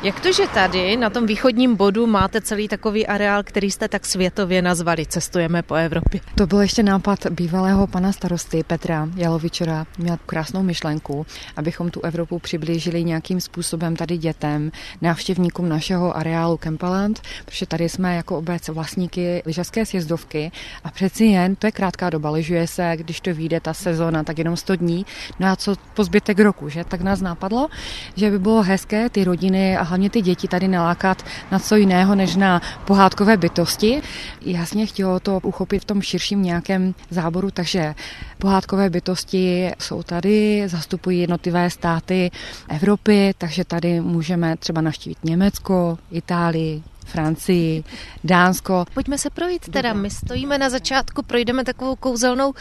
Jak to, že tady na tom východním bodu máte celý takový areál, který jste tak světově nazvali Cestujeme po Evropě? To byl ještě nápad bývalého pana starosty Petra Jalovičora. Měl krásnou myšlenku, abychom tu Evropu přiblížili nějakým způsobem tady dětem, návštěvníkům našeho areálu Kempaland, protože tady jsme jako obec vlastníky lyžařské sjezdovky a přeci jen, to je krátká doba, lyžuje se, když to vyjde ta sezóna, tak jenom 100 dní, no a co po zbytek roku, že? Tak nás napadlo, že by bylo hezké ty rodiny a hlavně ty děti tady nalákat na co jiného, než na pohádkové bytosti. Jasně chtělo to uchopit v tom širším nějakém záboru, takže pohádkové bytosti jsou tady, zastupují jednotlivé státy Evropy, takže tady můžeme třeba navštívit Německo, Itálii, Francii, Dánsko. Pojďme se projít teda. My stojíme na začátku, projdeme takovou kouzelnou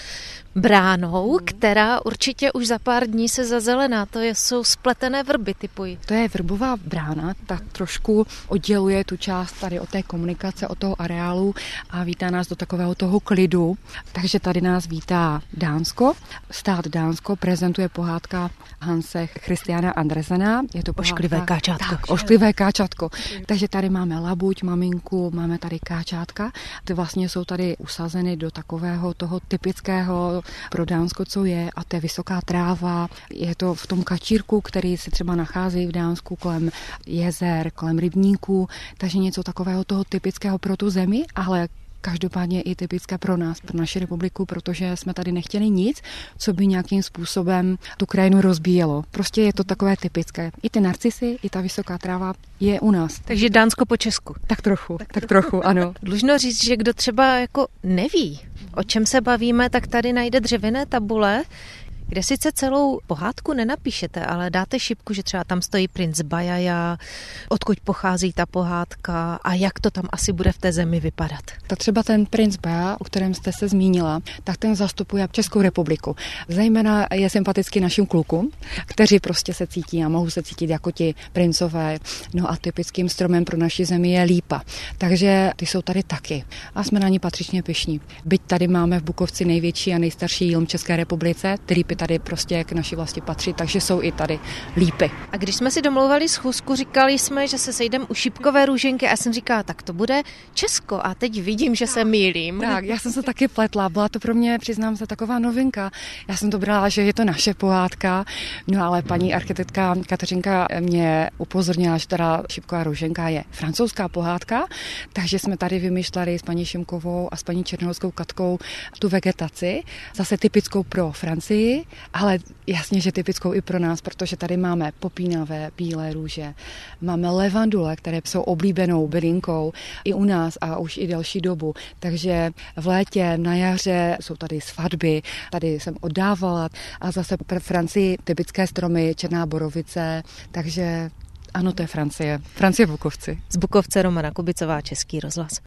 bránou, která určitě už za pár dní se zazelená. Jsou spletené vrby, typuji. To je vrbová brána, ta trošku odděluje tu část tady od té komunikace, od toho areálu a vítá nás do takového toho klidu. Takže tady nás vítá Dánsko. Stát Dánsko prezentuje pohádka Hanse Christiana Andersena. Je to Ošklivé káčátko. Tak, ošklivé káčátko. Takže tady máme labuť, maminku, máme tady káčátka. Ty vlastně jsou tady usazeny do takového toho typického pro Dánsko, co je, a to je vysoká tráva. Je to v tom kačírku, který se třeba nachází v Dánsku kolem jezer, kolem rybníků, takže něco takového toho typického pro tu zemi, ale každopádně i typické pro nás, pro naši republiku, protože jsme tady nechtěli nic, co by nějakým způsobem tu krajinu rozbíjelo. Prostě je to takové typické. I ty narcisy, i ta vysoká tráva je u nás. Takže Dánsko po Česku. Tak trochu, ano. Dlužno říct, že kdo třeba jako neví, o čem se bavíme, tak tady najde dřevěné tabule, kde sice celou pohádku nenapíšete, ale dáte šipku, že třeba tam stojí princ Bajaja, odkud pochází ta pohádka a jak to tam asi bude v té zemi vypadat. Tak třeba ten princ Baja, o kterém jste se zmínila, tak ten zastupuje Českou republiku. Zejména je sympatický našim klukům, kteří prostě se cítí a mohou se cítit jako ti princové. No a typickým stromem pro naši zemi je lípa. Takže ty jsou tady taky a jsme na ní patřičně pyšní. Byť tady máme v Bukovci největší a nejstarší jílm České republice, který tady prostě k naší vlasti patří, takže jsou i tady lípy. A když jsme si domlouvali schůzku, říkali jsme, že se sejdeme u šípkové růženky a já jsem říkala, tak to bude Česko a teď vidím, že se mýlím. Tak, já jsem se taky pletla, byla to pro mě, přiznám se, taková novinka. Já jsem to brala, že je to naše pohádka, no ale paní architektka Kateřinka mě upozornila, že teda šípková růženka je francouzská pohádka, takže jsme tady vymýšleli s paní Šimkovou a s paní Černohorskou Katkou tu vegetaci, zase typickou pro Francii, ale jasně, že typickou i pro nás, protože tady máme popínavé bílé růže, máme levandule, které jsou oblíbenou bylinkou i u nás a už i delší dobu. Takže v létě, na jaře jsou tady svatby, tady jsem oddávala a zase pro Francii typické stromy, černá borovice, takže ano, to je Francie. Francie v Bukovci. Z Bukovce Romana Kubicová, Český rozhlas.